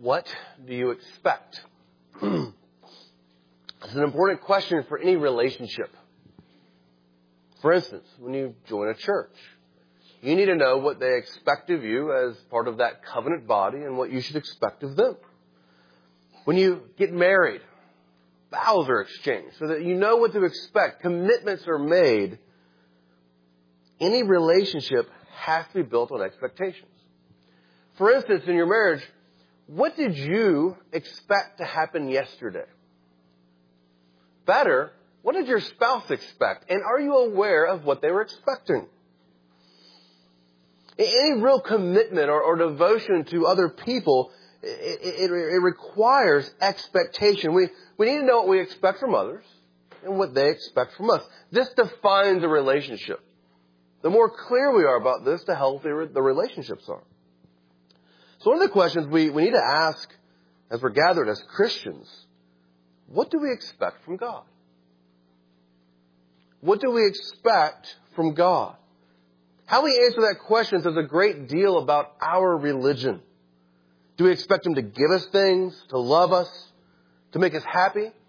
What do you expect? It's an important question for any relationship. For instance, when you join a church, you need to know what they expect of you as part of that covenant body and what you should expect of them. When you get married, vows are exchanged so that you know what to expect. Commitments are made. Any relationship has to be built on expectations. For instance, in your marriage, what did you expect to happen yesterday? Better, what did your spouse expect? And are you aware of what they were expecting? Any real commitment or devotion to other people, it requires expectation. We need to know what we expect from others and what they expect from us. This defines a relationship. The more clear we are about this, the healthier the relationships are. So one of the questions we need to ask as we're gathered as Christians, what do we expect from God? What do we expect from God? How we answer that question says a great deal about our religion. Do we expect Him to give us things, to love us, to make us happy? Do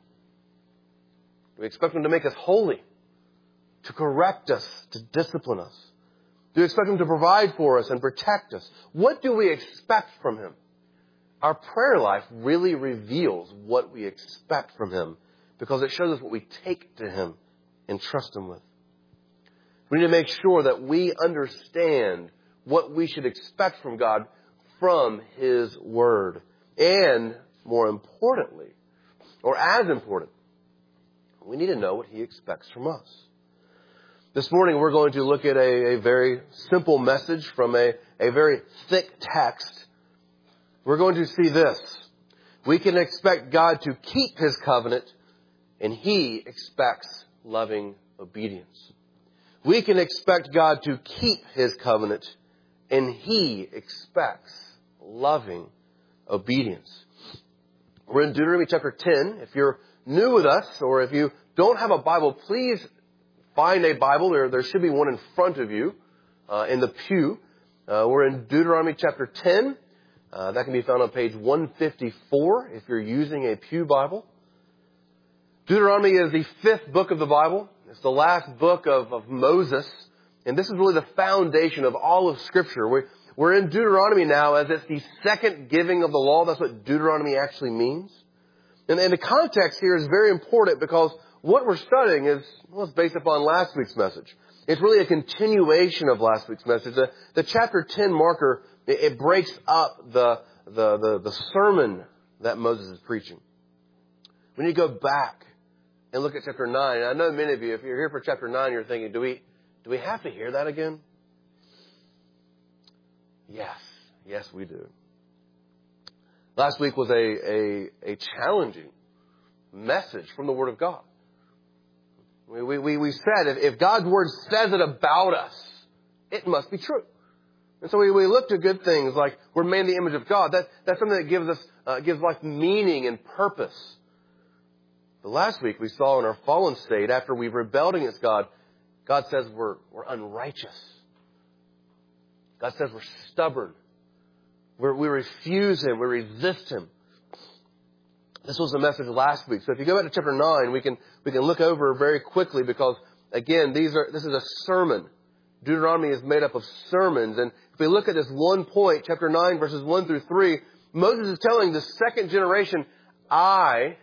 we expect Him to make us holy, to correct us, to discipline us? Do we expect Him to provide for us and protect us? What do we expect from Him? Our prayer life really reveals what we expect from Him because it shows us what we take to Him and trust Him with. We need to make sure that we understand what we should expect from God from His Word. And more importantly, or as important, we need to know what He expects from us. This morning we're going to look at a very simple message from a very thick text. We're going to see this. We can expect God to keep His covenant, and He expects loving obedience. We can expect God to keep His covenant, and He expects loving obedience. We're in Deuteronomy chapter 10. If you're new with us, or if you don't have a Bible, please find a Bible. There should be one in front of you in the pew. We're in Deuteronomy chapter 10. That can be found on page 154 if you're using a pew Bible. Deuteronomy is the fifth book of the Bible. It's the last book of Moses. And this is really the foundation of all of Scripture. We're in Deuteronomy now as it's the second giving of the law. That's what Deuteronomy actually means. And the context here is very important because what we're studying is based upon last week's message. It's really a continuation of last week's message. The chapter 10 marker, it breaks up the sermon that Moses is preaching. We need to go back and look at chapter 9. And I know many of you, if you're here for chapter 9, you're thinking, do we have to hear that again? Yes, we do. Last week was a challenging message from the Word of God. We said if God's Word says it about us, it must be true. And so we looked at good things like we're made in the image of God. That's something that gives life meaning and purpose. But last week we saw in our fallen state, after we've rebelled against God, God says we're unrighteous. God says we're stubborn. We refuse Him. We resist Him. This was the message last week. So if you go back to chapter 9, we can look over very quickly because, again, this is a sermon. Deuteronomy is made up of sermons. And if we look at this one point, chapter 9, verses 1 through 3, Moses is telling the second generation, God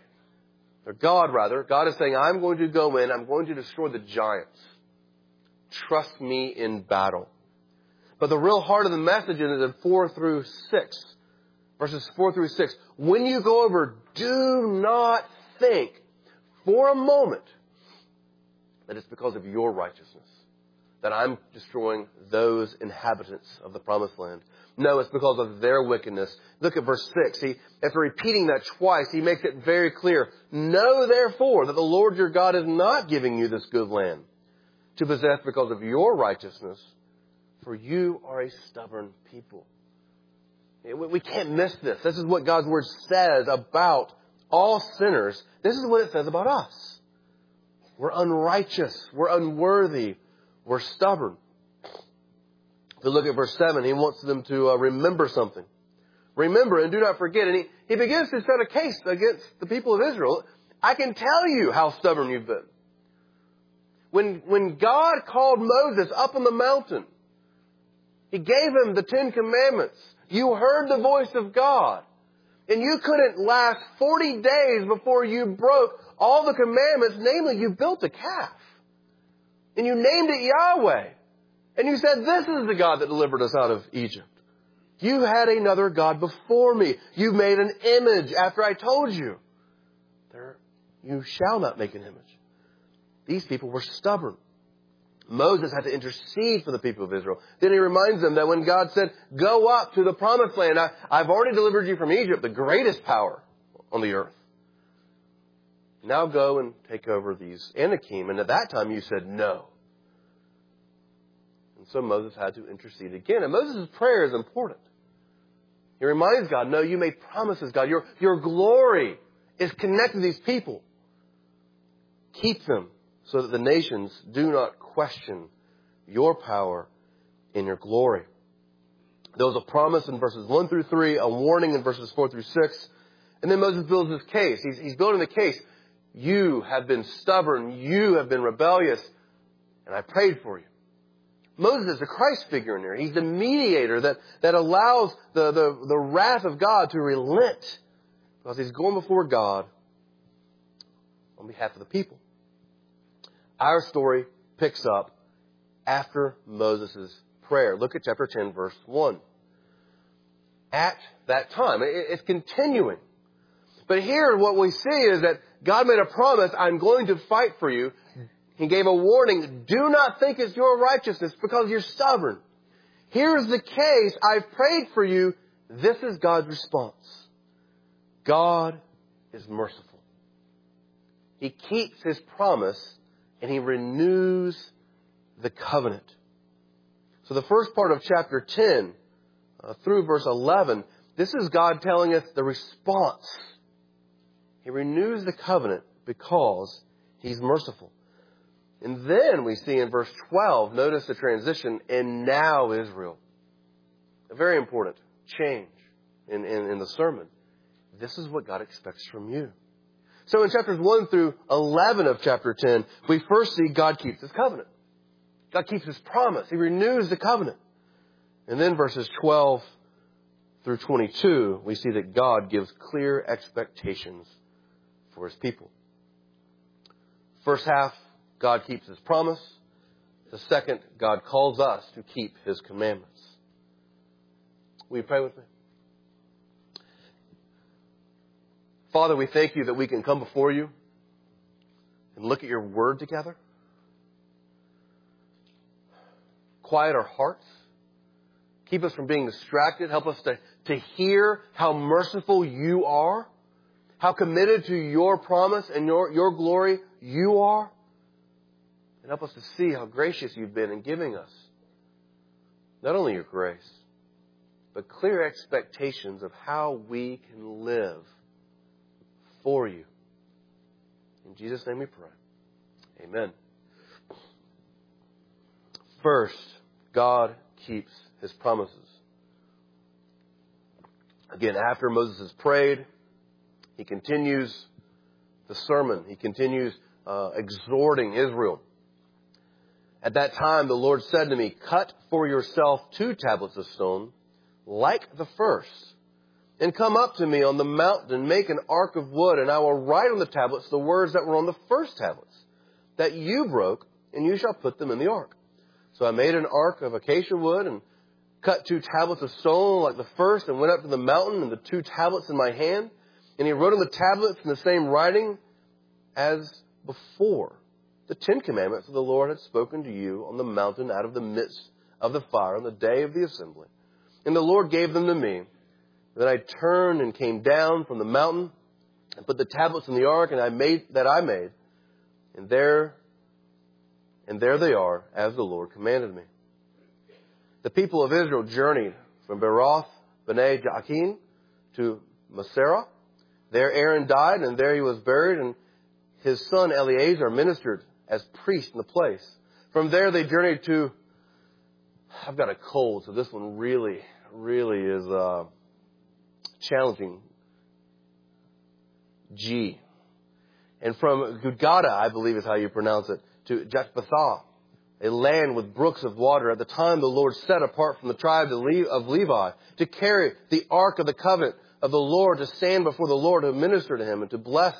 is saying, I'm going to go in, I'm going to destroy the giants. Trust me in battle. But the real heart of the message is in 4 through 6. Verses 4 through 6. When you go over, do not think for a moment that it's because of your righteousness that I'm destroying those inhabitants of the promised land. No, it's because of their wickedness. Look at verse 6. After repeating that twice, he makes it very clear. Know therefore that the Lord your God is not giving you this good land to possess because of your righteousness, for you are a stubborn people. We can't miss this. This is what God's Word says about all sinners. This is what it says about us. We're unrighteous. We're unworthy. We're stubborn. If you look at verse 7, he wants them to remember something. Remember and do not forget. And he begins to set a case against the people of Israel. I can tell you how stubborn you've been. When God called Moses up on the mountain, He gave him the 10 Commandments. You heard the voice of God. And you couldn't last 40 days before you broke all the commandments. Namely, you built a calf. And you named it Yahweh. And you said, this is the God that delivered us out of Egypt. You had another God before me. You made an image after I told you. You shall not make an image. These people were stubborn. Moses had to intercede for the people of Israel. Then he reminds them that when God said, go up to the promised land, I've already delivered you from Egypt, the greatest power on the earth. Now go and take over these Anakim. And at that time you said no. And so Moses had to intercede again. And Moses' prayer is important. He reminds God, no, you made promises, God. Your glory is connected to these people. Keep them so that the nations do not question your power and your glory. There was a promise in verses 1 through 3, a warning in verses 4 through 6. And then Moses builds his case. He's building the case. You have been stubborn. You have been rebellious. And I prayed for you. Moses is the Christ figure in there. He's the mediator that allows the wrath of God to relent because he's going before God on behalf of the people. Our story picks up after Moses' prayer. Look at chapter 10, verse 1. At that time, it's continuing. But here what we see is that God made a promise, I'm going to fight for you. He gave a warning, do not think it's your righteousness because you're stubborn. Here's the case, I've prayed for you. This is God's response. God is merciful. He keeps His promise and He renews the covenant. So the first part of chapter 10 through verse 11, this is God telling us the response. He renews the covenant because He's merciful. And then we see in verse 12, notice the transition, and now Israel. A very important change in the sermon. This is what God expects from you. So in chapters 1 through 11 of chapter 10, we first see God keeps His covenant. God keeps His promise. He renews the covenant. And then verses 12 through 22, we see that God gives clear expectations for His people. First half, God keeps His promise. The second, God calls us to keep His commandments. Will you pray with me? Father, we thank You that we can come before You and look at Your Word together. Quiet our hearts. Keep us from being distracted. Help us to hear how merciful You are. How committed to Your promise and your glory You are. And help us to see how gracious You've been in giving us not only Your grace, but clear expectations of how we can live for You. In Jesus' name we pray. Amen. First, God keeps His promises. Again, after Moses has prayed, he continues the sermon. He continues exhorting Israel. At that time, the Lord said to me, cut for yourself 2 tablets of stone, like the first, and come up to me on the mountain and make an ark of wood, and I will write on the tablets the words that were on the first tablets, that you broke, and you shall put them in the ark. So I made an ark of acacia wood and cut 2 tablets of stone like the first and went up to the mountain and the 2 tablets in my hand. And he wrote on the tablets in the same writing as before, the 10 commandments that the Lord had spoken to you on the mountain out of the midst of the fire on the day of the assembly. And the Lord gave them to me. Then I turned and came down from the mountain and put the tablets in the ark and I made. And there they are, as the Lord commanded me. The people of Israel journeyed from Beroth, Bnei Jaakin to Moserah. There Aaron died, and there he was buried, and his son Eleazar ministered as priest in the place. From there they journeyed to, I've got a cold, so this one really is challenging G. And from Gudgoda, I believe is how you pronounce it, to Jotbathah, a land with brooks of water. At the time the Lord set apart from the tribe of Levi to carry the ark of the covenant of the Lord, to stand before the Lord, to minister to him, and to bless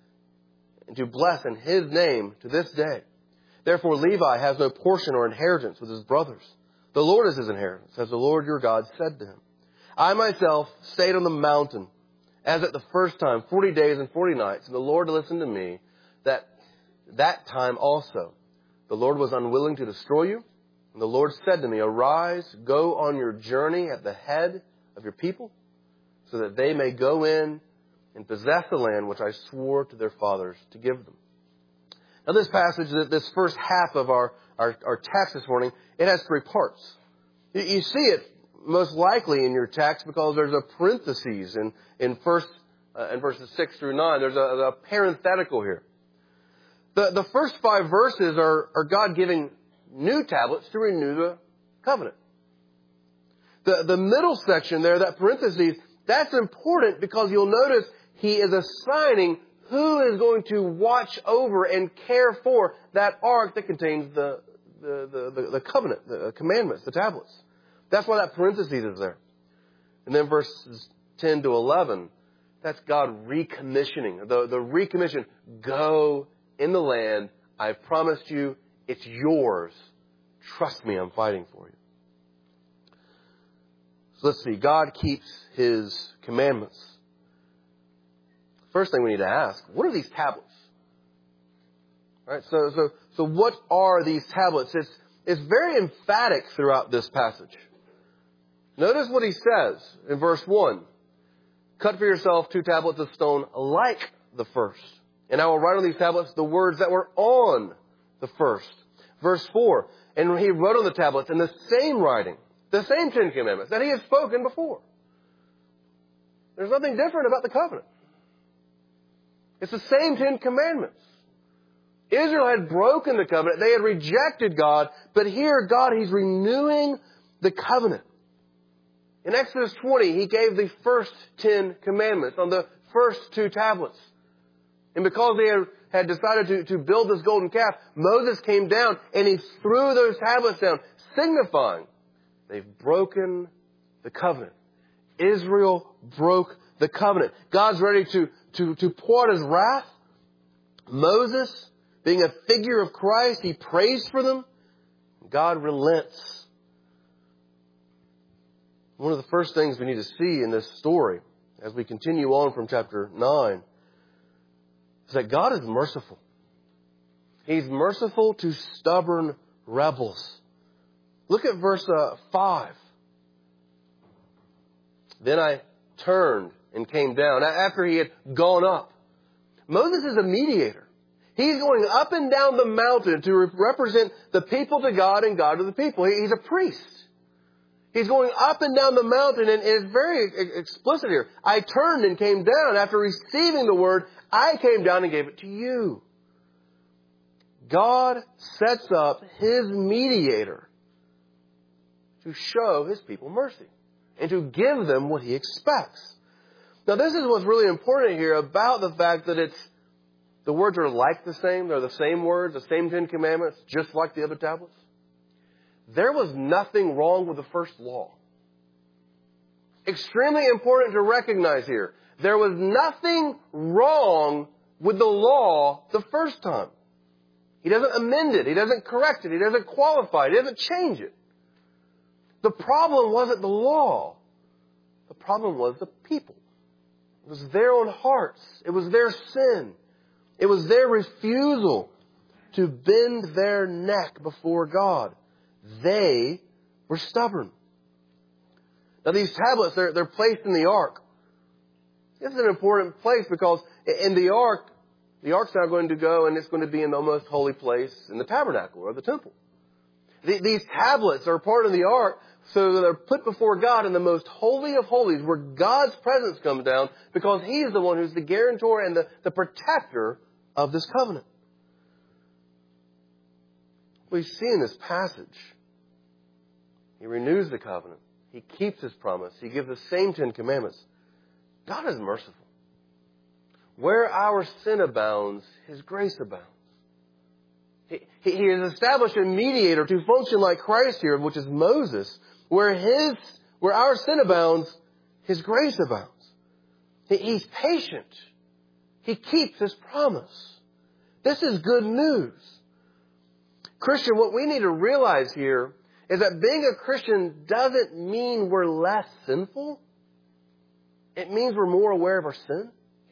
in his name to this day. Therefore Levi has no portion or inheritance with his brothers. The Lord is his inheritance, as the Lord your God said to him. I myself stayed on the mountain, as at the first time, 40 days and 40 nights, and the Lord listened to me that time also. The Lord was unwilling to destroy you. And the Lord said to me, arise, go on your journey at the head of your people, so that they may go in and possess the land which I swore to their fathers to give them. Now this passage, this first half of our text this morning, it has three parts. You see it most likely in your text because there's a parenthesis in verses 6 through 9. There's a parenthetical here. The first 5 verses are God giving new tablets to renew the covenant. The middle section there, that parenthesis, that's important because you'll notice he is assigning who is going to watch over and care for that ark that contains the covenant, the commandments, the tablets. That's why that parenthesis is there. And then verses 10 to 11, that's God recommissioning. The recommission, go in the land. I promised you, it's yours. Trust me, I'm fighting for you. So let's see. God keeps his commandments. First thing we need to ask, what are these tablets? All right, so what are these tablets? It's very emphatic throughout this passage. Notice what he says in verse 1. Cut for yourself 2 tablets of stone like the first. And I will write on these tablets the words that were on the first. Verse 4. And he wrote on the tablets in the same writing, the same 10 commandments that he had spoken before. There's nothing different about the covenant. It's the same 10 commandments. Israel had broken the covenant. They had rejected God. But here, God, he's renewing the covenant. In Exodus 20, he gave the first 10 commandments on the first 2 tablets. And because they had decided to build this golden calf, Moses came down and he threw those tablets down, signifying they've broken the covenant. Israel broke the covenant. God's ready to pour out his wrath. Moses, being a figure of Christ, he prays for them. God relents. One of the first things we need to see in this story, as we continue on from chapter 9, is that God is merciful. He's merciful to stubborn rebels. Look at verse 5. Then I turned and came down after he had gone up. Moses is a mediator. He's going up and down the mountain to represent the people to God and God to the people. He's a priest. He's going up and down the mountain, and it's very explicit here. I turned and came down. After receiving the word, I came down and gave it to you. God sets up his mediator to show his people mercy and to give them what he expects. Now, this is what's really important here about the fact that the words are like the same. They're the same words, the same 10 commandments, just like the other tablets. There was nothing wrong with the first law. Extremely important to recognize here. There was nothing wrong with the law the first time. He doesn't amend it. He doesn't correct it. He doesn't qualify it. He doesn't change it. The problem wasn't the law. The problem was the people. It was their own hearts. It was their sin. It was their refusal to bend their neck before God. They were stubborn. Now these tablets, they're placed in the ark. This is an important place because in the ark's now going to go and it's going to be in the most holy place in the tabernacle or the temple. These tablets are part of the ark, so they're put before God in the most holy of holies where God's presence comes down because He's the one who's the guarantor and the protector of this covenant. We see in this passage, He renews the covenant. He keeps His promise. He gives the same 10 commandments. God is merciful. Where our sin abounds, His grace abounds. He has established a mediator to function like Christ here, which is Moses. Where our sin abounds, His grace abounds. He's patient. He keeps His promise. This is good news. Christian, what we need to realize here is that being a Christian doesn't mean we're less sinful. It means we're more aware of our sin.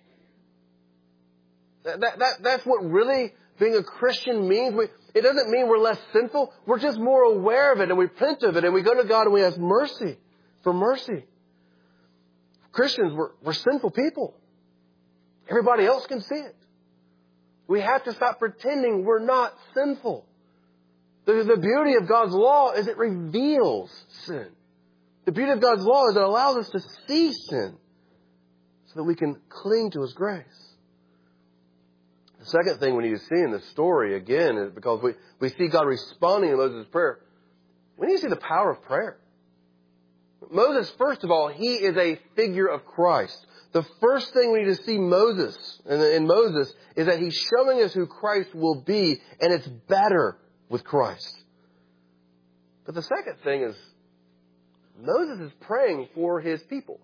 That's what really being a Christian means. It doesn't mean we're less sinful. We're just more aware of it, and we repent of it, and we go to God and we ask mercy for mercy. Christians, we're sinful people. Everybody else can see it. We have to stop pretending we're not sinful. The beauty of God's law is it reveals sin. The beauty of God's law is it allows us to see sin so that we can cling to His grace. The second thing we need to see in this story, again, is because we see God responding to Moses' prayer. We need to see the power of prayer. Moses, first of all, he is a figure of Christ. The first thing we need to see in Moses is that he's showing us who Christ will be, and it's better with Christ. But the second thing is Moses is praying for his people.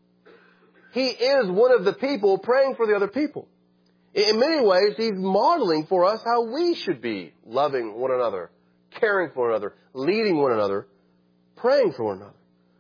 He is one of the people praying for the other people. In many ways, he's modeling for us how we should be loving one another, caring for one another, leading one another, praying for one another.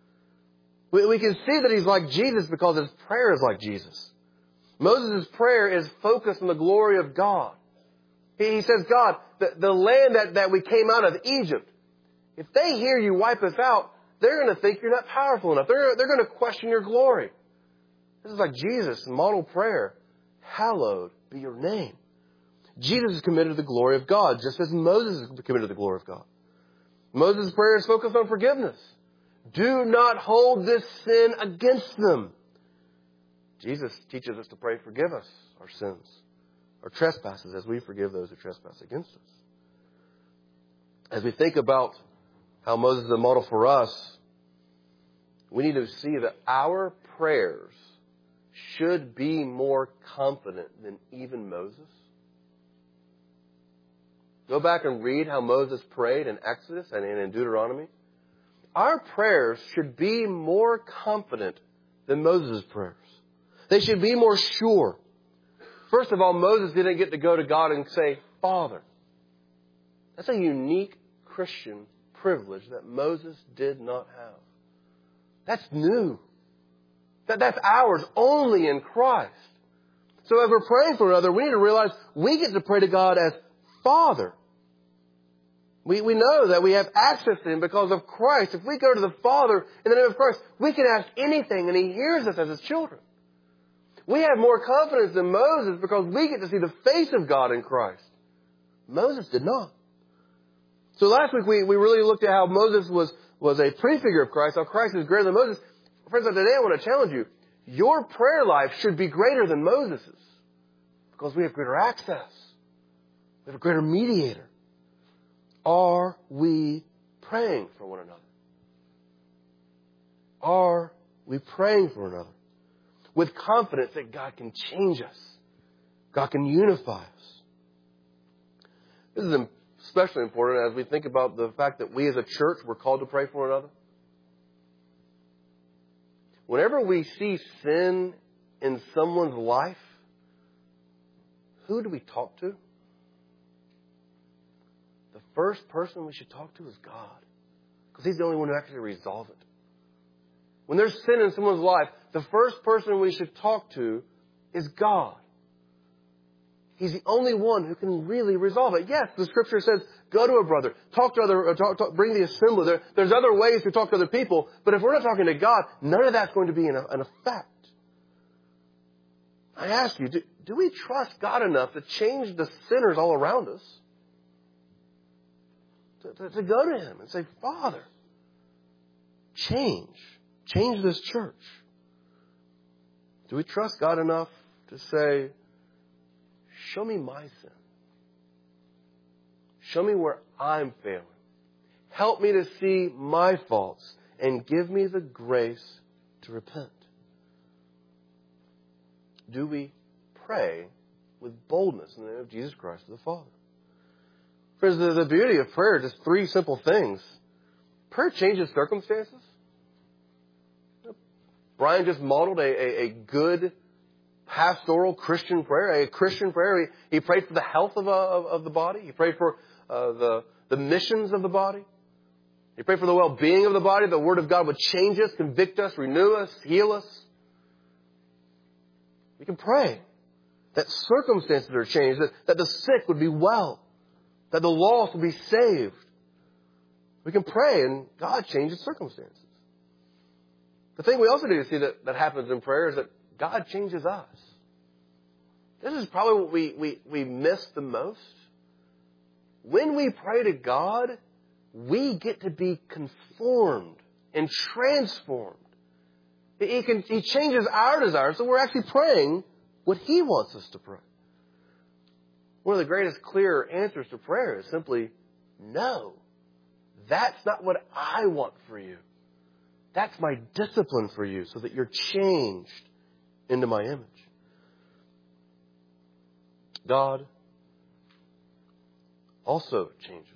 We can see that he's like Jesus because his prayer is like Jesus. Moses' prayer is focused on the glory of God. He says, God, the land that we came out of, Egypt, if they hear you wipe us out, they're going to think you're not powerful enough. They're going to question your glory. This is like Jesus' model prayer. Hallowed be your name. Jesus is committed to the glory of God, just as Moses is committed to the glory of God. Moses' prayer is focused on forgiveness. Do not hold this sin against them. Jesus teaches us to pray, forgive us our sins, our trespasses, as we forgive those who trespass against us. As we think about how Moses is a model for us, we need to see that our prayers should be more confident than even Moses. Go back and read how Moses prayed in Exodus and in Deuteronomy. Our prayers should be more confident than Moses' prayers. They should be more sure. First of all, Moses didn't get to go to God and say, Father. That's a unique Christian privilege that Moses did not have. That's new. That's ours only in Christ. So as we're praying for another, we need to realize we get to pray to God as Father. We know that we have access to Him because of Christ. If we go to the Father in the name of Christ, we can ask anything and He hears us as His children. We have more confidence than Moses because we get to see the face of God in Christ. Moses did not. So last week we really looked at how Moses was a prefigure of Christ, how Christ is greater than Moses. Friends, today I want to challenge you. Your prayer life should be greater than Moses's because we have greater access. We have a greater mediator. Are we praying for one another? Are we praying for one another? With confidence that God can change us. God can unify us. This is especially important as we think about the fact that we as a church, we're called to pray for one another. Whenever we see sin in someone's life, who do we talk to? The first person we should talk to is God. Because He's the only one who actually resolves it. When there's sin in someone's life, the first person we should talk to is God. He's the only one who can really resolve it. Yes, the Scripture says, go to a brother, talk to other, bring the assembly. There's other ways to talk to other people, but if we're not talking to God, none of that's going to be an effect. I ask you, do we trust God enough to change the sinners all around us? To go to Him and say, Father, change this church. Do we trust God enough to say, show me my sin. Show me where I'm failing. Help me to see my faults and give me the grace to repent. do we pray with boldness in the name of Jesus Christ the Father? Friends, the beauty of prayer, just three simple things. Prayer changes circumstances. Brian just modeled a good pastoral Christian prayer, a Christian prayer. He prayed for the health of the body. He prayed for the missions of the body. He prayed for the well-being of the body. The Word of God would change us, convict us, renew us, heal us. We can pray that circumstances are changed, that the sick would be well, that the lost would be saved. We can pray and God changes circumstances. The thing we also need to see that happens in prayer is that God changes us. This is probably what we miss the most. When we pray to God, we get to be conformed and transformed. He changes our desires, so we're actually praying what He wants us to pray. One of the greatest clear answers to prayer is simply, no, that's not what I want for you. That's my discipline for you so that you're changed into my image. God also changes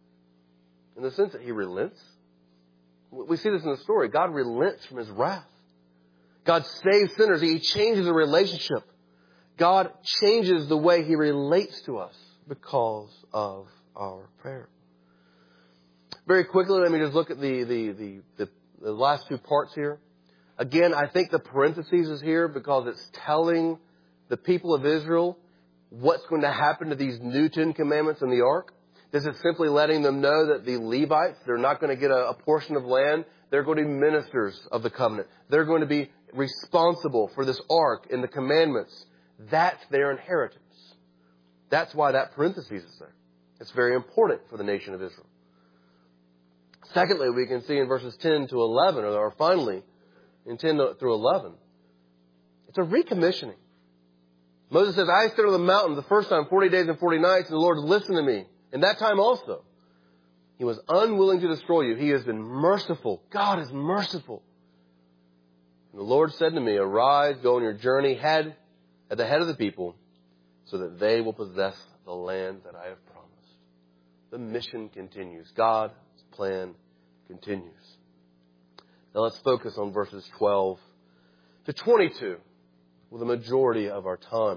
in the sense that He relents. We see this in the story. God relents from His wrath. God saves sinners. He changes the relationship. God changes the way He relates to us because of our prayer. Very quickly, let me just look at the last two parts here. Again, I think the parentheses is here because it's telling the people of Israel what's going to happen to these new 10 commandments in the ark. This is simply letting them know that the Levites, they're not going to get a portion of land. They're going to be ministers of the covenant. They're going to be responsible for this ark and the commandments. That's their inheritance. That's why that parenthesis is there. It's very important for the nation of Israel. Secondly, we can see in verses 10 to 11, or finally in 10 through 11, it's a recommissioning. Moses says, I stood on the mountain the first time, 40 days and 40 nights, and the Lord listened to me. And that time also, He was unwilling to destroy you. He has been merciful. God is merciful. And the Lord said to me, arise, go on your journey, head at the head of the people, so that they will possess the land that I have promised. The mission continues. God's plan continues. Now let's focus on verses 12 to 22 with the majority of our time.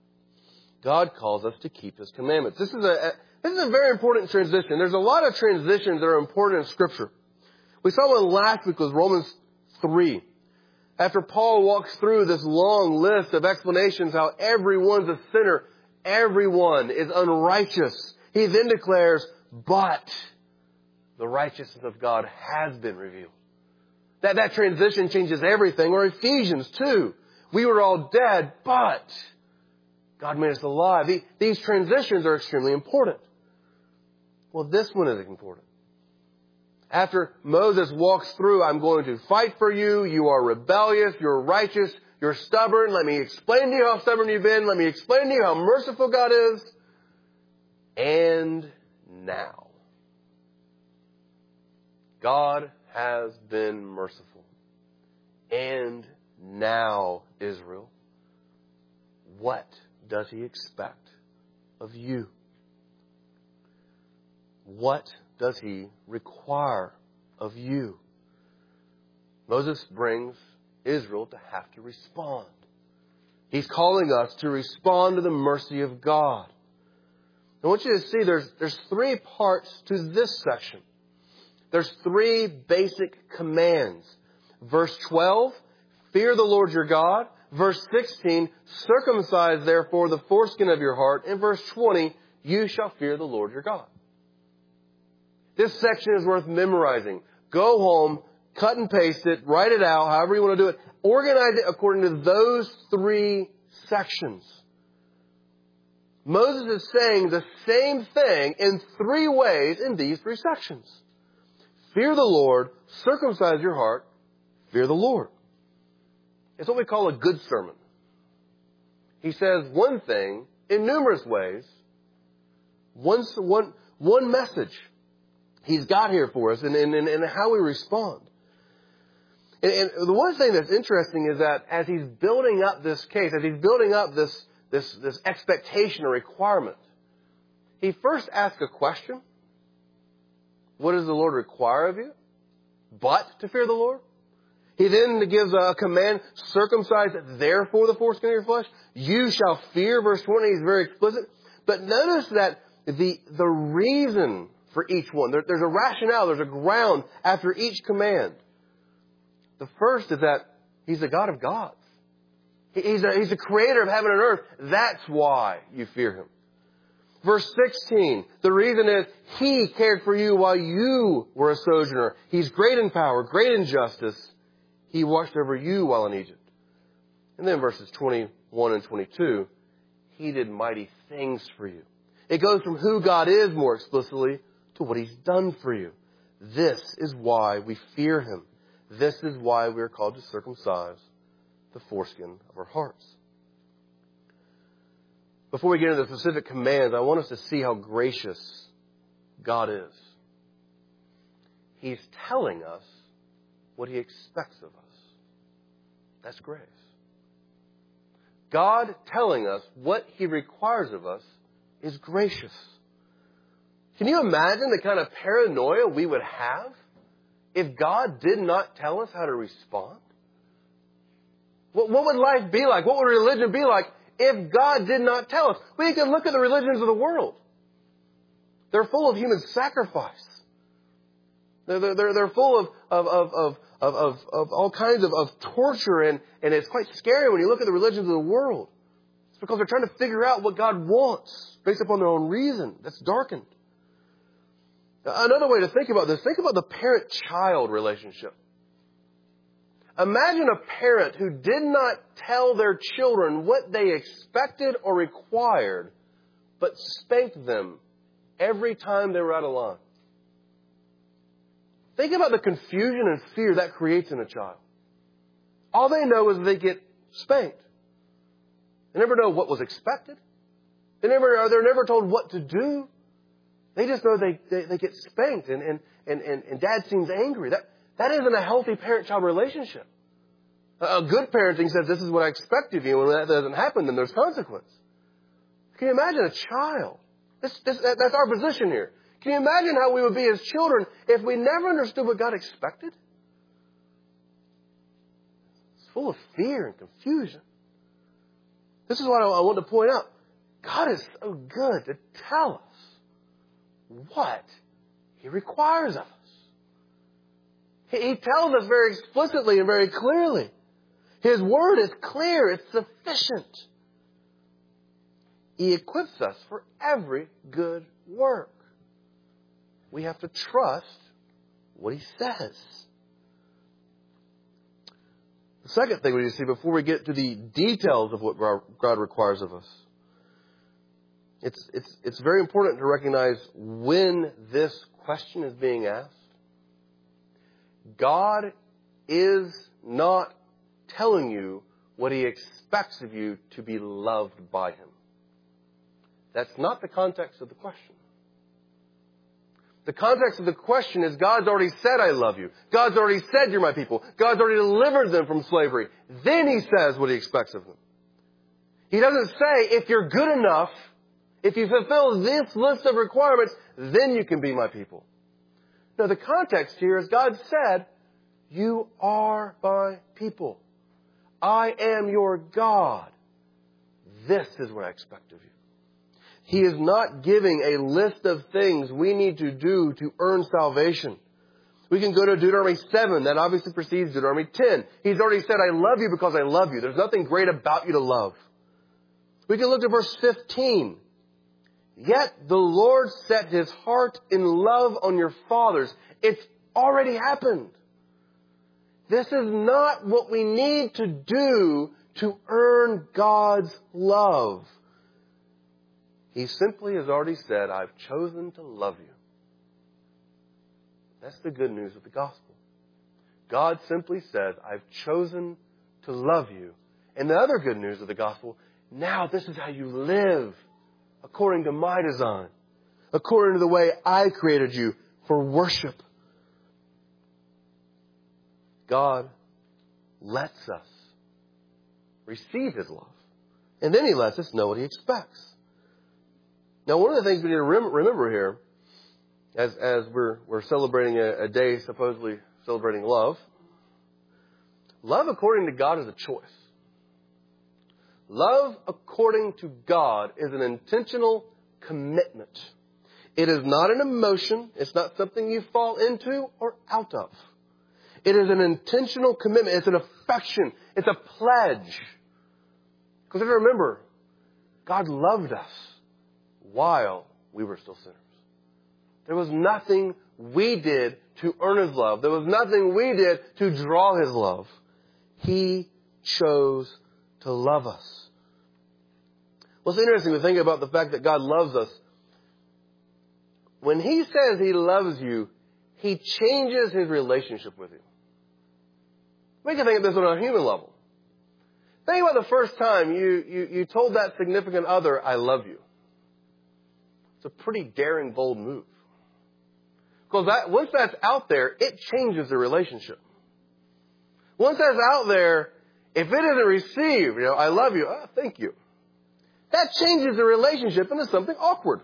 God calls us to keep His commandments. This is a very important transition. There's a lot of transitions that are important in Scripture. We saw one last week with Romans 3. After Paul walks through this long list of explanations how everyone's a sinner, everyone is unrighteous, he then declares, but the righteousness of God has been revealed. That transition changes everything. Or Ephesians 2. We were all dead, but God made us alive. These transitions are extremely important. Well, this one is important. After Moses walks through, I'm going to fight for you. You are rebellious. You're righteous. You're stubborn. Let me explain to you how stubborn you've been. Let me explain to you how merciful God is. And now, God has been merciful. And now, Israel, what does He expect of you? What does He require of you? Moses brings Israel to have to respond. He's calling us to respond to the mercy of God. I want you to see there's three parts to this section. There's three basic commands. Verse 12, fear the Lord your God. Verse 16, circumcise therefore the foreskin of your heart. And verse 20, you shall fear the Lord your God. This section is worth memorizing. Go home, cut and paste it, write it out, however you want to do it. Organize it according to those three sections. Moses is saying the same thing in three ways in these three sections. Fear the Lord, circumcise your heart, fear the Lord. It's what we call a good sermon. He says one thing in numerous ways, one message He's got here for us and how we respond. And the one thing that's interesting is that as he's building up this case, as he's building up this expectation or requirement, he first asks a question. What does the Lord require of you? But to fear the Lord. He then gives a command, circumcise therefore the foreskin of your flesh. You shall fear, verse 20, he's very explicit. But notice that the reason for each one, there's a rationale, there's a ground after each command. The first is that he's the God of gods. He's the creator of heaven and earth. That's why you fear him. Verse 16, the reason is he cared for you while you were a sojourner. He's great in power, great in justice. He watched over you while in Egypt. And then verses 21 and 22, he did mighty things for you. It goes from who God is more explicitly to what he's done for you. This is why we fear him. This is why we are called to circumcise the foreskin of our hearts. Before we get into the specific commands, I want us to see how gracious God is. He's telling us what he expects of us. That's grace. God telling us what he requires of us is gracious. Can you imagine the kind of paranoia we would have if God did not tell us how to respond? What would life be like? What would religion be like if God did not tell us? We can look at the religions of the world. They're full of human sacrifice. They're full of all kinds of torture, and it's quite scary when you look at the religions of the world. It's because they're trying to figure out what God wants based upon their own reason. That's darkened. Another way to think about this, think about the parent-child relationship. Imagine a parent who did not tell their children what they expected or required, but spanked them every time they were out of line. Think about the confusion and fear that creates in a child. All they know is they get spanked. They never know what was expected. They're never told what to do. They just know they get spanked and dad seems angry. That isn't a healthy parent-child relationship. A good parenting says, this is what I expect of you, and when that doesn't happen, then there's consequence. Can you imagine a child? That's our position here. Can you imagine how we would be as children if we never understood what God expected? It's full of fear and confusion. This is what I want to point out. God is so good to tell us what he requires of us. He tells us very explicitly and very clearly. His word is clear. It's sufficient. He equips us for every good work. We have to trust what he says. The second thing we need to see before we get to the details of what God requires of us, it's very important to recognize when this question is being asked. God is not telling you what he expects of you to be loved by him. That's not the context of the question. The context of the question is God's already said, I love you. God's already said, you're my people. God's already delivered them from slavery. Then he says what he expects of them. He doesn't say, if you're good enough, if you fulfill this list of requirements, then you can be my people. No, the context here is God said, you are my people. I am your God. This is what I expect of you. He is not giving a list of things we need to do to earn salvation. We can go to Deuteronomy 7. That obviously precedes Deuteronomy 10. He's already said, I love you because I love you. There's nothing great about you to love. We can look at verse 15. Yet the Lord set his heart in love on your fathers. It's already happened. This is not what we need to do to earn God's love. He simply has already said, I've chosen to love you. That's the good news of the gospel. God simply says, I've chosen to love you. And the other good news of the gospel, now this is how you live according to my design, according to the way I created you for worship. God lets us receive His love. And then He lets us know what He expects. Now, one of the things we need to remember here, as we're celebrating a day supposedly celebrating love, love according to God is a choice. Love according to God is an intentional commitment. It is not an emotion. It's not something you fall into or out of. It is an intentional commitment. It's an affection. It's a pledge. Because if you remember, God loved us while we were still sinners. There was nothing we did to earn His love. There was nothing we did to draw His love. He chose to love us. Well, it's interesting to think about the fact that God loves us. When He says He loves you, He changes His relationship with you. Make you think of this on a human level. Think about the first time you told that significant other, I love you. It's a pretty daring, bold move. Because once that's out there, it changes the relationship. Once that's out there, if it isn't received, I love you, thank you. That changes the relationship into something awkward.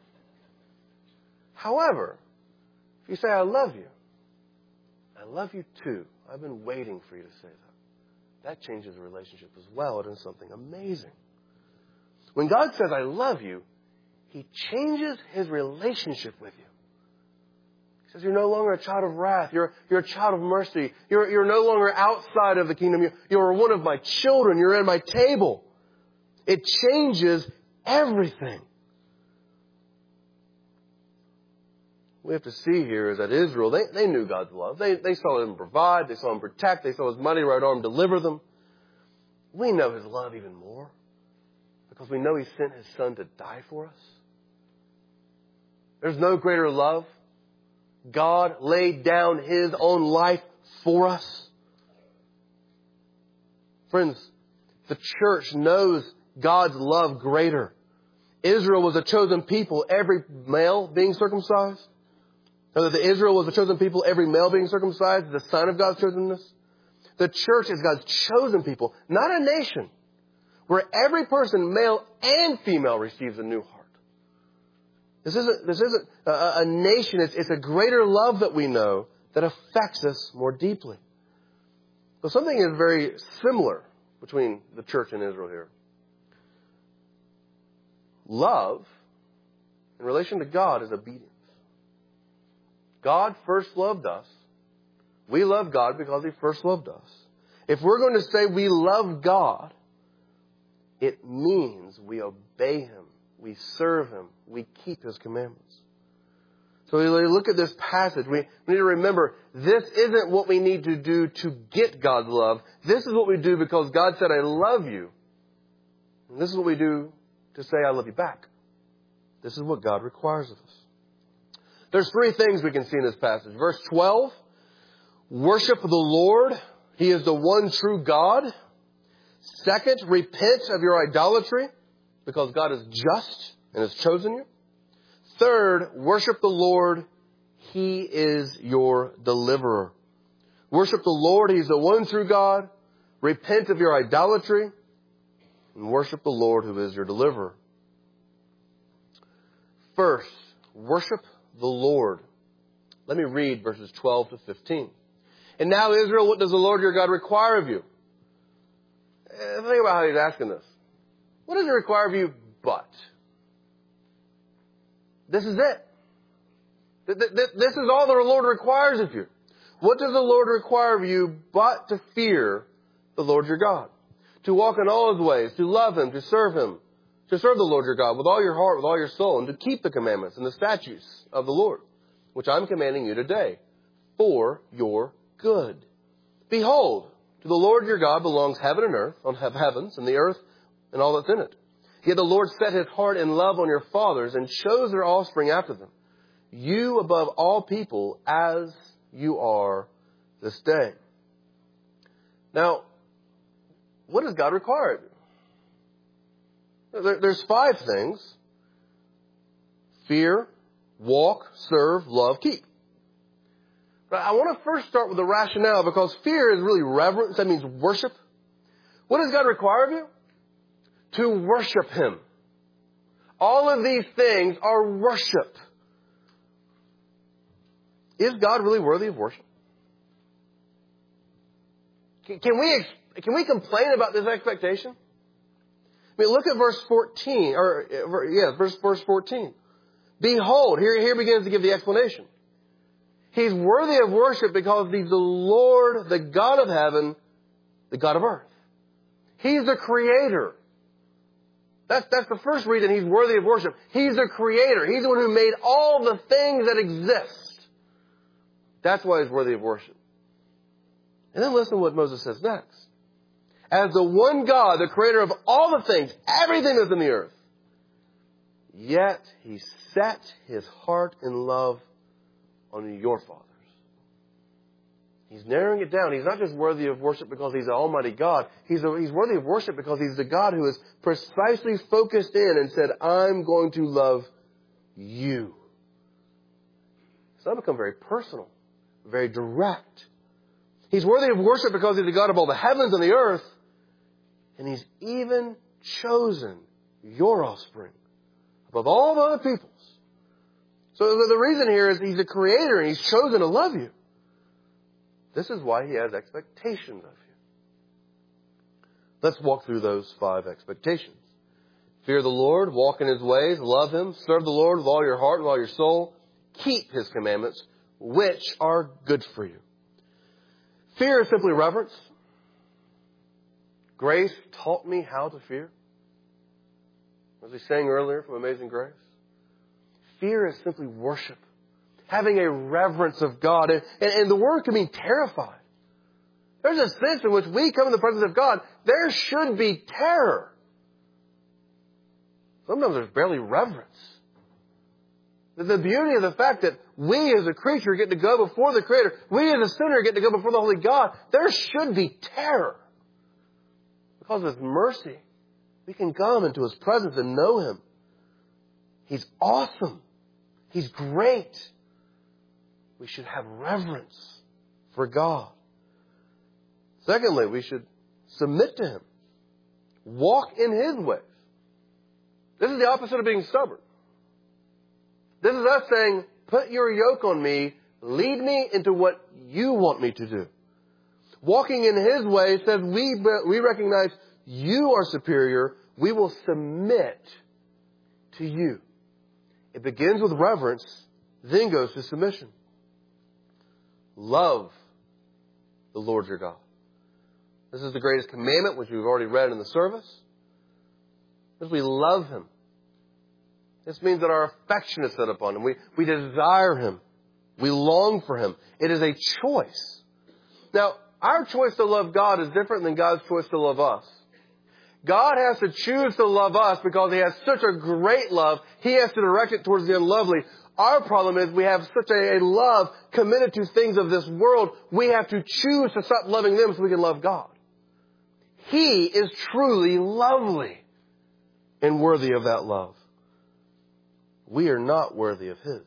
However, if you say, I love you too. I've been waiting for you to say that. That changes the relationship as well into something amazing. When God says, I love you, He changes His relationship with you. He says, you're no longer a child of wrath. You're a child of mercy. You're no longer outside of the kingdom. You're one of my children. You're at my table. It changes everything. We have to see here is that Israel, they knew God's love. They saw Him provide. They saw Him protect. They saw His mighty right arm deliver them. We know His love even more because we know He sent His Son to die for us. There's no greater love. God laid down His own life for us. Friends, the church knows God's love greater. Israel was a chosen people, every male being circumcised. Israel was a chosen people, every male being circumcised, the sign of God's chosenness. The church is God's chosen people, not a nation, where every person, male and female, receives a new heart. This isn't a nation. It's a greater love that we know that affects us more deeply. So something is very similar between the church and Israel here. Love, in relation to God, is obedience. God first loved us. We love God because He first loved us. If we're going to say we love God, it means we obey Him, we serve Him, we keep His commandments. So when we look at this passage, we need to remember this isn't what we need to do to get God's love. This is what we do because God said, I love you. And this is what we do to say, I love you back. This is what God requires of us. There's three things we can see in this passage. Verse 12, worship the Lord. He is the one true God. Second, repent of your idolatry because God is just and has chosen you. Third, worship the Lord. He is your deliverer. Worship the Lord. He's the one true God. Repent of your idolatry and worship the Lord who is your deliverer. First, worship the Lord. Let me read verses 12 to 15. And now, Israel, what does the Lord your God require of you? Think about how He's asking this. What does He require of you but? This is it. This is all the Lord requires of you. What does the Lord require of you but to fear the Lord your God? To walk in all His ways, to love Him, to serve Him, to serve the Lord your God with all your heart, with all your soul, and to keep the commandments and the statutes of the Lord, which I'm commanding you today, for your good. Behold, to the Lord your God belongs heaven and earth, on heavens and the earth and all that's in it. Yet the Lord set His heart in love on your fathers and chose their offspring after them, you above all people as you are this day. Now, what does God require of you? There's 5 things. Fear, walk, serve, love, keep. But I want to first start with the rationale, because fear is really reverence. That means worship. What does God require of you? To worship Him. All of these things are worship. Is God really worthy of worship? Can we complain about this expectation? I mean, look at verse 14, verse 14. Behold, here begins to give the explanation. He's worthy of worship because He's the Lord, the God of heaven, the God of earth. He's the Creator. That's the first reason He's worthy of worship. He's the Creator. He's the one who made all the things that exist. That's why He's worthy of worship. And then listen to what Moses says next. As the one God, the Creator of all the things, everything that's in the earth, yet He set His heart in love on your fathers. He's narrowing it down. He's not just worthy of worship because He's the Almighty God. He's worthy of worship because He's the God who is precisely focused in and said, I'm going to love you. So that become very personal, very direct. He's worthy of worship because He's the God of all the heavens and the earth. And He's even chosen your offspring above all the other peoples. So the reason here is He's the Creator and He's chosen to love you. This is why He has expectations of you. Let's walk through those 5 expectations. Fear the Lord, walk in His ways, love Him, serve the Lord with all your heart and all your soul, keep His commandments, which are good for you. Fear is simply reverence. Grace taught me how to fear. As we sang earlier from Amazing Grace. Fear is simply worship. Having a reverence of God. And the word can mean terrified. There's a sense in which we come in the presence of God, there should be terror. Sometimes there's barely reverence. The beauty of the fact that we as a creature get to go before the Creator, we as a sinner get to go before the Holy God, there should be terror. Because of His mercy, we can come into His presence and know Him. He's awesome. He's great. We should have reverence for God. Secondly, we should submit to Him. Walk in His ways. This is the opposite of being stubborn. This is us saying, put your yoke on me, lead me into what you want me to do. Walking in His way says we recognize you are superior. We will submit to you. It begins with reverence, then goes to submission. Love the Lord your God. This is the greatest commandment, which we've already read in the service. As we love Him. This means that our affection is set upon Him. We desire Him. We long for Him. It is a choice. Now, our choice to love God is different than God's choice to love us. God has to choose to love us because He has such a great love. He has to direct it towards the unlovely. Our problem is we have such a love committed to things of this world. We have to choose to stop loving them so we can love God. He is truly lovely and worthy of that love. We are not worthy of His.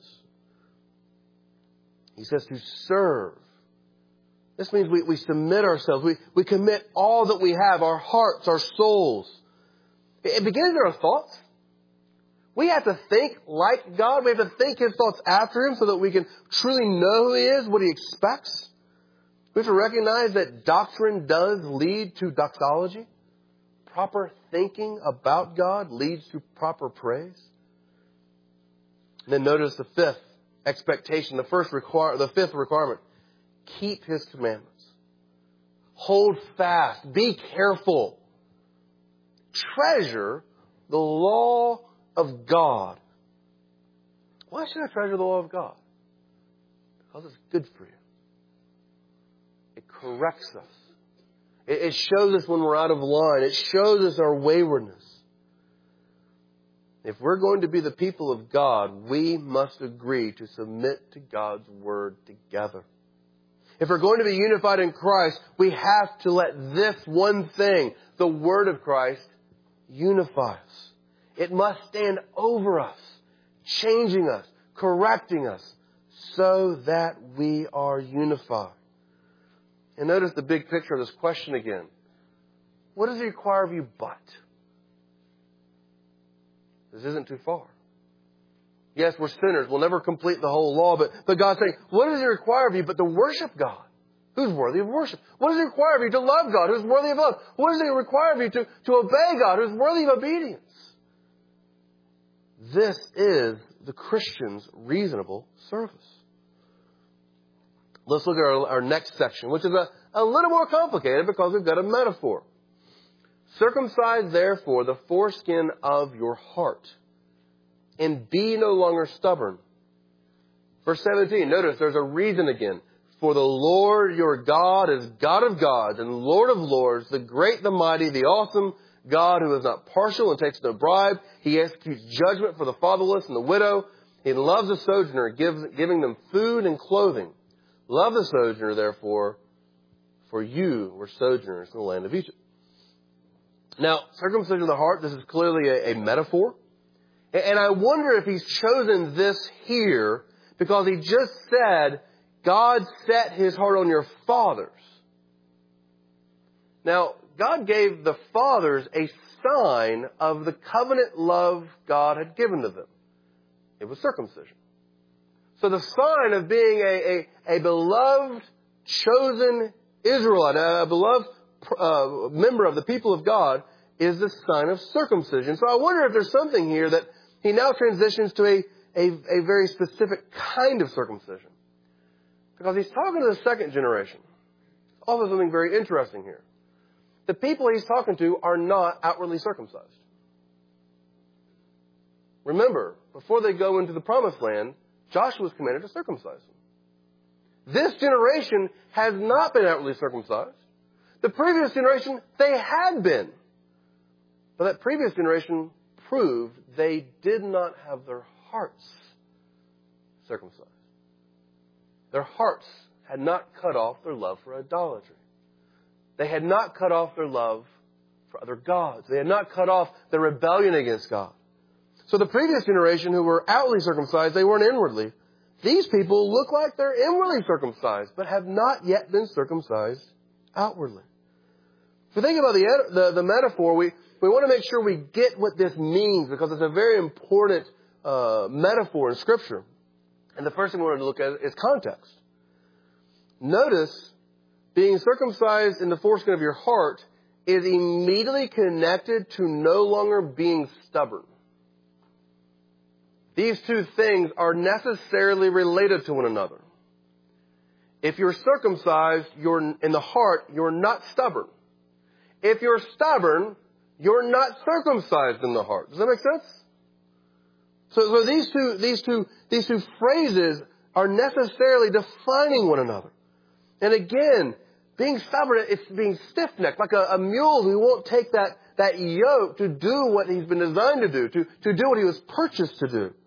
He says to serve. This means we submit ourselves. We commit all that we have, our hearts, our souls. It begins in our thoughts. We have to think like God. We have to think His thoughts after Him so that we can truly know who He is, what He expects. We have to recognize that doctrine does lead to doxology. Proper thinking about God leads to proper praise. And then notice the fifth expectation, the fifth requirement. Keep His commandments. Hold fast. Be careful. Treasure the law of God. Why should I treasure the law of God? Because it's good for you. It corrects us. It shows us when we're out of line. It shows us our waywardness. If we're going to be the people of God, we must agree to submit to God's Word together. If we're going to be unified in Christ, we have to let this one thing, the Word of Christ, unify us. It must stand over us, changing us, correcting us, so that we are unified. And notice the big picture of this question again. What does He require of you but? This isn't too far. Yes, we're sinners. We'll never complete the whole law, but God's saying, what does He require of you but to worship God, who's worthy of worship? What does He require of you to love God, who's worthy of love? What does He require of you to obey God, who's worthy of obedience? This is the Christian's reasonable service. Let's look at our next section, which is a little more complicated because we've got a metaphor. Circumcise, therefore, the foreskin of your heart, and be no longer stubborn. Verse 17, notice there's a reason again. For the Lord your God is God of gods and Lord of lords, the great, the mighty, the awesome God who is not partial and takes no bribe. He executes judgment for the fatherless and the widow. He loves the sojourner, giving them food and clothing. Love the sojourner, therefore, for you were sojourners in the land of Egypt. Now, circumcision of the heart, this is clearly a metaphor. And I wonder if He's chosen this here because He just said, God set His heart on your fathers. Now, God gave the fathers a sign of the covenant love God had given to them. It was circumcision. So the sign of being a beloved, chosen Israelite, a beloved member of the people of God, is the sign of circumcision. So I wonder if there's something here that He now transitions to a very specific kind of circumcision. Because He's talking to the second generation. Also something very interesting here. The people He's talking to are not outwardly circumcised. Remember, before they go into the promised land, Joshua was commanded to circumcise them. This generation has not been outwardly circumcised. The previous generation, they had been. But that previous generation proved they did not have their hearts circumcised. Their hearts had not cut off their love for idolatry. They had not cut off their love for other gods. They had not cut off their rebellion against God. So the previous generation who were outwardly circumcised, they weren't inwardly. These people look like they're inwardly circumcised, but have not yet been circumcised outwardly. If we think about the metaphor, we want to make sure we get what this means because it's a very important metaphor in Scripture. And the first thing we want to look at is context. Notice, being circumcised in the foreskin of your heart is immediately connected to no longer being stubborn. These two things are necessarily related to one another. If you're circumcised, in the heart, you're not stubborn. If you're stubborn, you're not circumcised in the heart. Does that make sense? So these two phrases are necessarily defining one another. And again, being stubborn, it's being stiff-necked, like a mule who won't take that yoke to do what he's been designed to do, to do what he was purchased to do.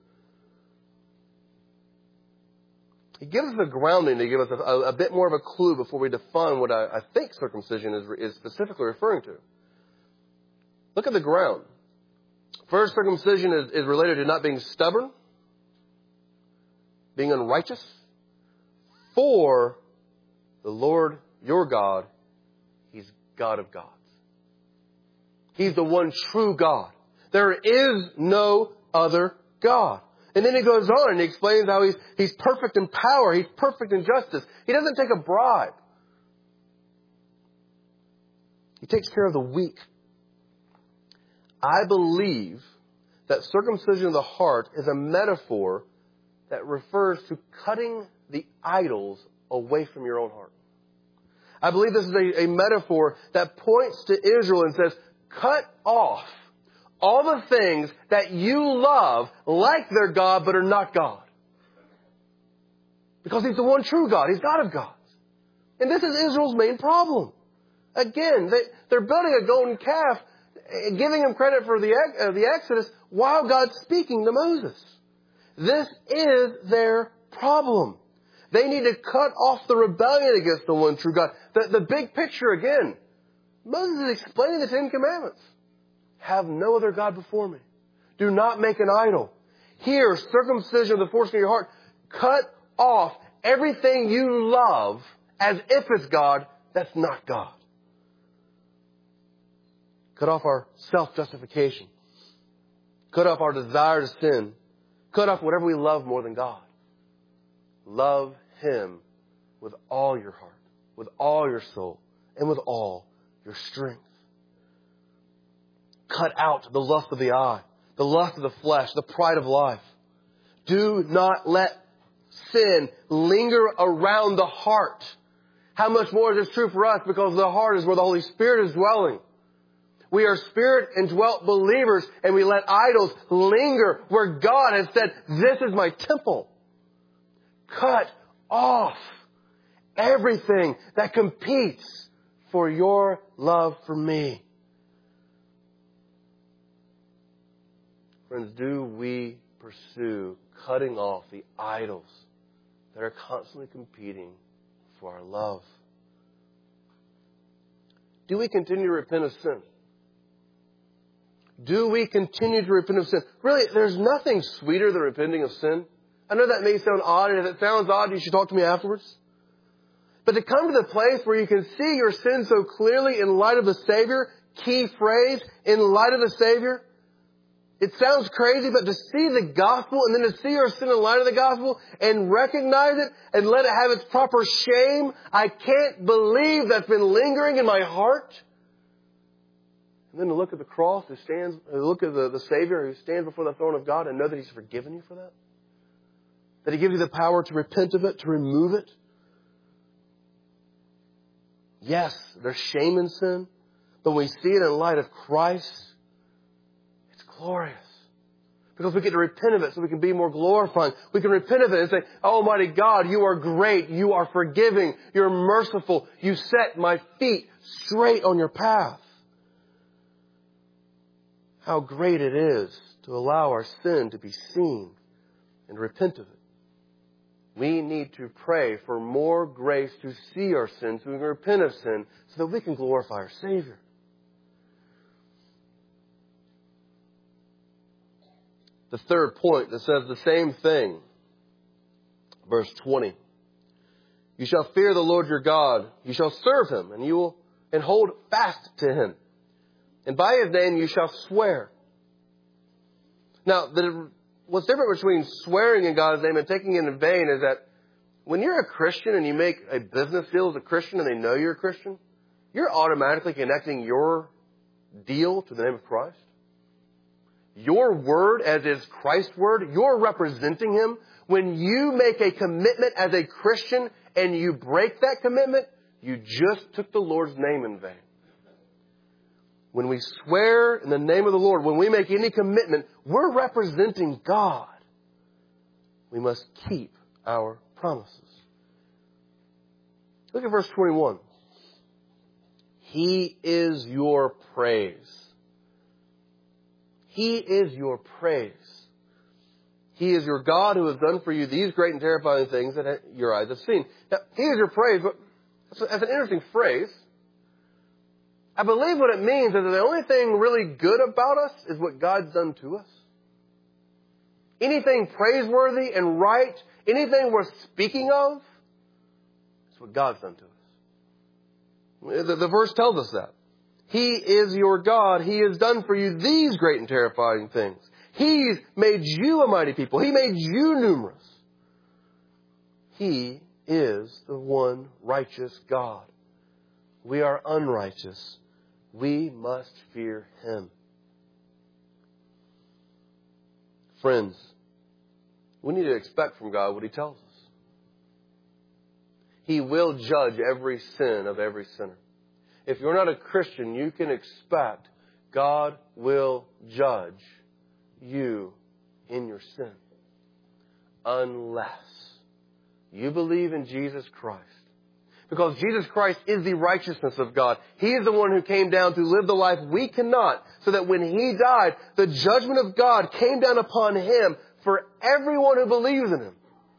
He gives us a grounding to give us a bit more of a clue before we define what I think circumcision is specifically referring to. Look at the ground. First, circumcision is related to not being stubborn, being unrighteous. For the Lord your God, He's God of gods. He's the one true God. There is no other God. And then he goes on and he explains how he's perfect in power. He's perfect in justice. He doesn't take a bribe. He takes care of the weak. I believe that circumcision of the heart is a metaphor that refers to cutting the idols away from your own heart. I believe this is a metaphor that points to Israel and says, cut off all the things that you love like they're God but are not God. Because He's the one true God. He's God of gods. And this is Israel's main problem. Again, they're building a golden calf, giving Him credit for the Exodus while God's speaking to Moses. This is their problem. They need to cut off the rebellion against the one true God. The big picture again. Moses is explaining the Ten Commandments. Have no other God before me. Do not make an idol. Here, circumcision of the foreskin of your heart. Cut off everything you love as if it's God that's not God. Cut off our self-justification. Cut off our desire to sin. Cut off whatever we love more than God. Love Him with all your heart, with all your soul, and with all your strength. Cut out the lust of the eye, the lust of the flesh, the pride of life. Do not let sin linger around the heart. How much more is this true for us? Because the heart is where the Holy Spirit is dwelling. We are Spirit-indwelt believers, and we let idols linger where God has said, this is my temple. Cut off everything that competes for your love for me. Friends, do we pursue cutting off the idols that are constantly competing for our love? Do we continue to repent of sin? Do we continue to repent of sin? Really, there's nothing sweeter than repenting of sin. I know that may sound odd, and if it sounds odd, you should talk to me afterwards. But to come to the place where you can see your sin so clearly in light of the Savior, key phrase, in light of the Savior, it sounds crazy, but to see the gospel and then to see our sin in light of the gospel and recognize it and let it have its proper shame, I can't believe that's been lingering in my heart. And then to look at the cross, look at the Savior who stands before the throne of God and know that He's forgiven you for that. That He gives you the power to repent of it, to remove it. Yes, there's shame in sin, but when we see it in light of Christ, it's glorious. Because we get to repent of it so we can be more glorifying. We can repent of it and say, Almighty God, you are great. You are forgiving. You're merciful. You set my feet straight on your path. How great it is to allow our sin to be seen and repent of it. We need to pray for more grace to see our sins, so we can repent of sin, so that we can glorify our Savior. The third point that says the same thing. Verse 20. You shall fear the Lord your God. You shall serve Him, and hold fast to Him. And by His name you shall swear. Now, what's different between swearing in God's name and taking it in vain is that when you're a Christian and you make a business deal as a Christian and they know you're a Christian, you're automatically connecting your deal to the name of Christ. Your word, as is Christ's word, you're representing Him. When you make a commitment as a Christian and you break that commitment, you just took the Lord's name in vain. When we swear in the name of the Lord, when we make any commitment, we're representing God. We must keep our promises. Look at verse 21. He is your praise. He is your praise. He is your God who has done for you these great and terrifying things that your eyes have seen. Now, He is your praise, but that's an interesting phrase. I believe what it means is that the only thing really good about us is what God's done to us. Anything praiseworthy and right, anything worth speaking of, is what God's done to us. The verse tells us that. He is your God. He has done for you these great and terrifying things. He's made you a mighty people. He made you numerous. He is the one righteous God. We are unrighteous. We must fear Him. Friends, we need to expect from God what He tells us. He will judge every sin of every sinner. If you're not a Christian, you can expect God will judge you in your sin. Unless you believe in Jesus Christ. Because Jesus Christ is the righteousness of God. He is the one who came down to live the life we cannot, so that when He died, the judgment of God came down upon Him for everyone who believes in Him.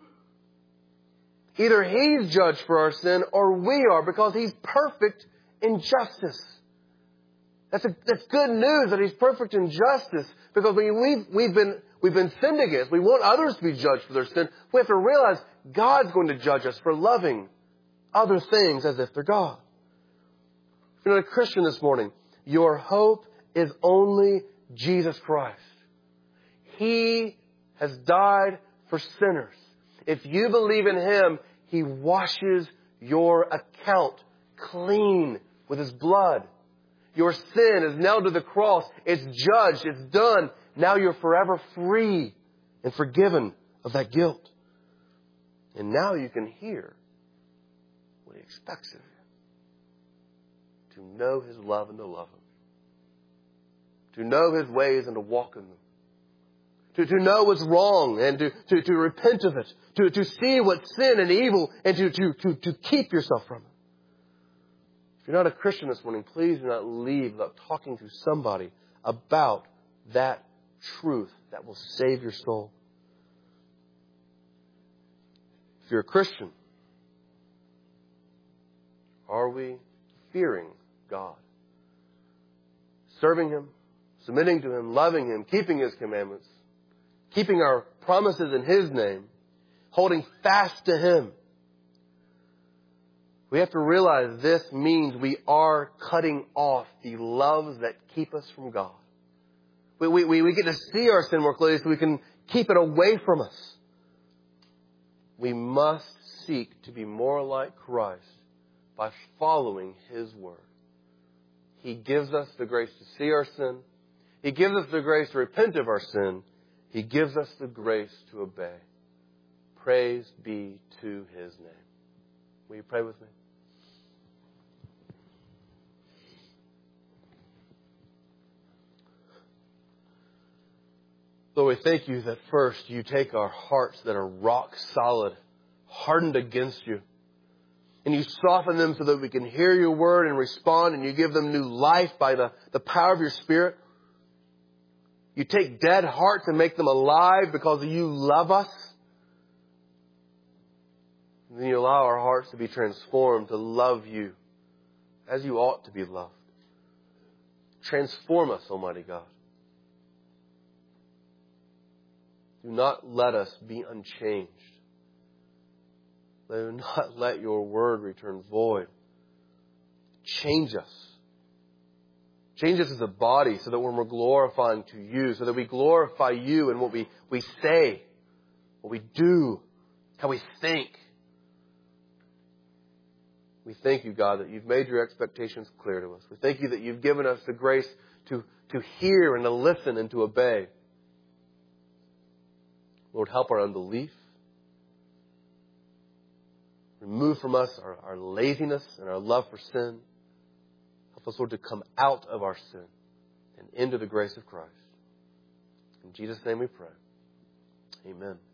Either He's judged for our sin or we are, because He's perfect in justice. That's good news that He's perfect in justice, because we've we've been sinned against. We want others to be judged for their sin. We have to realize God's going to judge us for loving other things as if they're God. If you're not a Christian this morning, your hope is only Jesus Christ. He has died for sinners. If you believe in Him, He washes your account clean with His blood. Your sin is nailed to the cross. It's judged. It's done. Now you're forever free and forgiven of that guilt. And now you can hear what He expects of you. To know His love and to love Him. To know His ways and to walk in them. To know what's wrong and to repent of it. To see what's sin and evil and to keep yourself from it. If you're not a Christian this morning, please do not leave without talking to somebody about that truth that will save your soul. If you're a Christian, are we fearing God? Serving Him, submitting to Him, loving Him, keeping His commandments, keeping our promises in His name, holding fast to Him. We have to realize this means we are cutting off the loves that keep us from God. We get to see our sin more clearly so we can keep it away from us. We must seek to be more like Christ by following His Word. He gives us the grace to see our sin. He gives us the grace to repent of our sin. He gives us the grace to obey. Praise be to His name. Will you pray with me? Lord, we thank You that first You take our hearts that are rock solid, hardened against You, and You soften them so that we can hear Your word and respond, and You give them new life by the power of Your Spirit. You take dead hearts and make them alive because You love us. And then You allow our hearts to be transformed to love You as You ought to be loved. Transform us, Almighty God. Do not let us be unchanged. Do not let Your word return void. Change us. Change us as a body so that when we're glorifying to You, so that we glorify You in what we say, what we do, how we think. We thank You, God, that You've made Your expectations clear to us. We thank You that You've given us the grace to hear and to listen and to obey. Lord, help our unbelief. Remove from us our laziness and our love for sin. Help us, Lord, to come out of our sin and into the grace of Christ. In Jesus' name we pray. Amen.